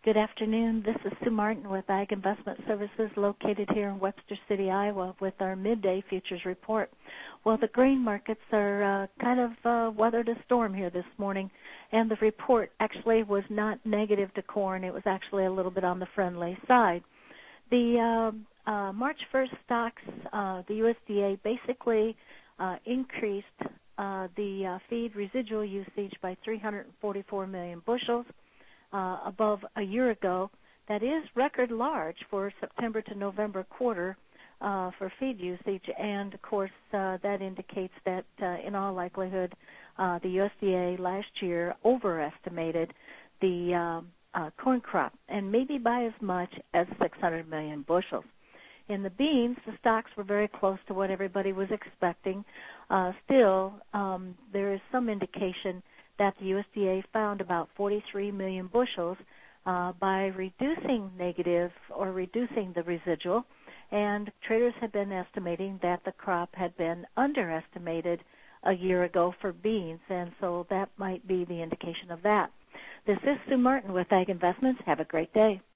Good afternoon. This is Sue Martin with Ag Investment Services located here in Webster City, Iowa with our midday futures report. Well, the grain markets are kind of weathered a storm here this morning, and the report actually was not negative to corn. It was actually a little bit on the friendly side. The March 1st stocks, the USDA basically increased the feed residual usage by 344 million bushels. Above a year ago. That is record large for September to November quarter for feed usage, and of course that indicates that in all likelihood the USDA last year overestimated the corn crop, and maybe by as much as 600 million bushels. In the beans, the stocks were very close to what everybody was expecting. Still, there is some indication that the USDA found about 43 million bushels by reducing negative or reducing the residual, and traders have been estimating that the crop had been underestimated a year ago for beans, and so that might be the indication of that. This is Sue Martin with Ag Investments. Have a great day.